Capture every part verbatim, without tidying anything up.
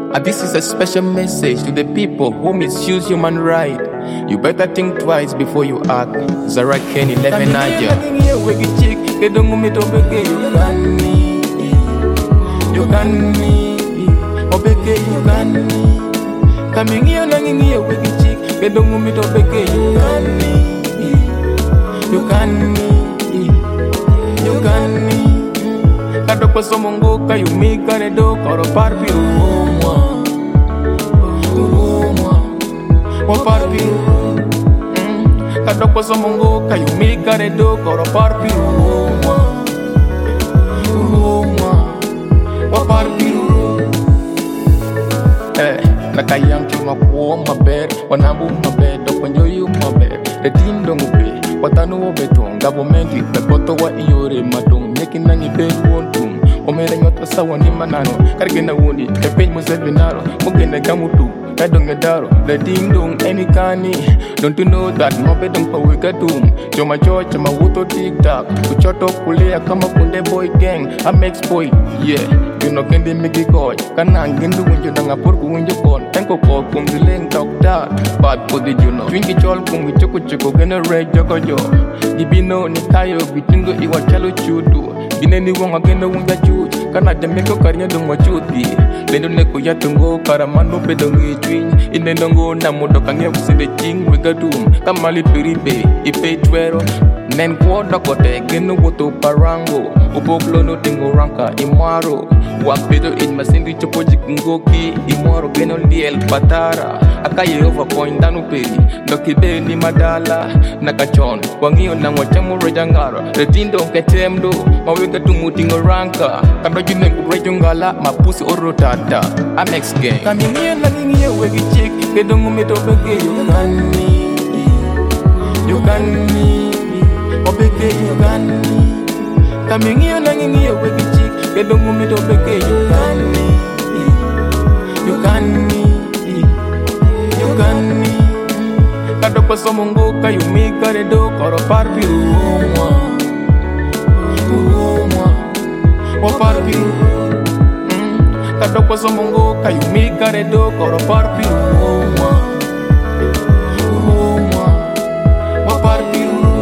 And this is a special message to the people who misuse human right. You better think twice before you act. Zara Kenny, eleven Naja. Coming here, nanging here, wicked chick. They don't move me to beke. You can me, you can me, you can me. Kadoko somongo ka you make a dog or a parpi. What parpi? Kadoko somongo ka you make a dog or a parpi. What parpi? Eh. Nakayang chuma kuo maber, wanambu maber, dokonyo yu maber. The team don't obey, watanu obetong. Government it, the koto wa iore madong. Making nangi bed wontum. Omera nyota sawa ni manano. Karigena wundi, kepen musevinaro. Mugene gamutu, kadong edaro. The team dong any kani. Don't you know that mobe dong pa wikatum. Joma church, ma wuto tiktak. Kuchoto kulea kama kunde boy gang. I'm ex-boy, yeah. You know kendi migi koy. Kanang gindu winjo nangapur ku winjo kon. Tenko ko kum dileng doctor. Bad for the juno. Twinki chol kum we choko choko gena red joko jo. Dibino ni kayo bitingo iwa chalo chudu. Bineni wonga gena wunja chut. Kana jameko karinya dong wachuti. Lendo neko yatungo karamano pedongi twin. Inenongo na mudo kange usinde ching wigadum. Kamali piribe ipe twero. Nen kwa dakote geno woto parango. Uboklo no tingo ranka imaro. Wapedo in masindi chopoji kungoki. Imoro geno liel patara. Akaye over point danu peri. Dokibe ni madala. Nakachon wangio na wachamu rejangaro. Retindo ketemdo. Mawega tumutingo ranka. Kando jine kurejungala. Mapusi orotata. I'm ex gang. Kamingie na ningie wegi chick. Kedongu meto bege. You can me. You can me. Obeke you can me. Coming here, nanging here, wicked chick. They don't move me to beke. You can me, you can me, you can me. Kadoko somongo ka you make a dog or a parpi. What parpi? Kadoko somongo ka you make a dog or a parpi. What parpi?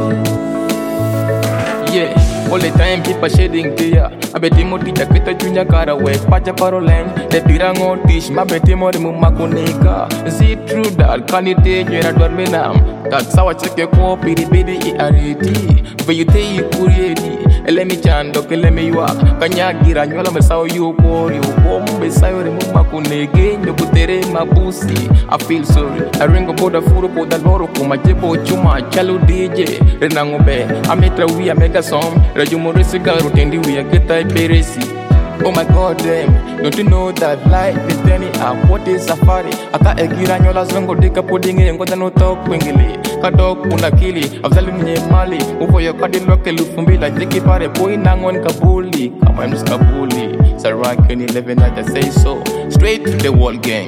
Yeah. All the time people shedding tear. I bet him oti jaketa junya kara we pacha parolen. The pirango tish ma bet him ori mumakunika. Is it true that can it take you at Birmingham? That's how I check your copy the bidi I already. But you take you kuriedi. Elemi chando kelemi yuak. Kanya gira nyola mesao yu kori. Bombe sayo re mumakunege. Nyokutere mabusi. I feel sorry. I ring about the furu po da loro kuma jebo chuma chalo D J. Renangobe. I metra we a mega song. Rajumorisi garu tendi we a get type beresi. Oh my god damn, don't you know that life is turning up? What is safari? Aka egira nyola zongo dika pudding e ngoda no talk wingili. Kadok unakili, afzali mnye mali. Upo yo kadi loke lufumbila jiki pare boy nangon kabuli. Kama ems kabuli. Zara Kenny, eleven Naja say so. Straight to the wall gang.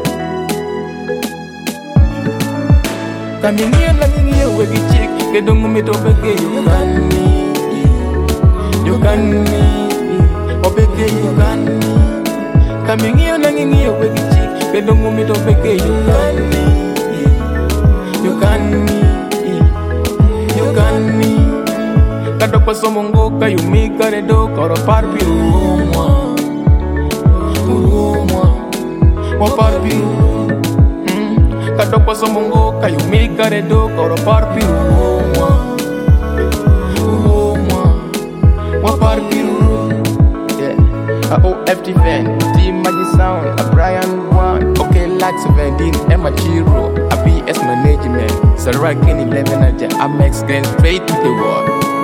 Coming here, coming here, wegi chick. They don't move me to beke. You can me. You can me, obeke you can me. Coming here, nanging here, wegi chick. They don't move me to beke. You can me, you can me, you can me. Kadoko somongo ka you make a dog or a parpi. What parpi? Kadoko somongo ka you make a dog or a parpi. What part of you? Yeah. A O F T fan, Team Magic Sound, a Brian One, okay, like seventeen, Emma Chiro, a B S management, Zara Kenny, eleven Naja, I'm ex straight to the wall.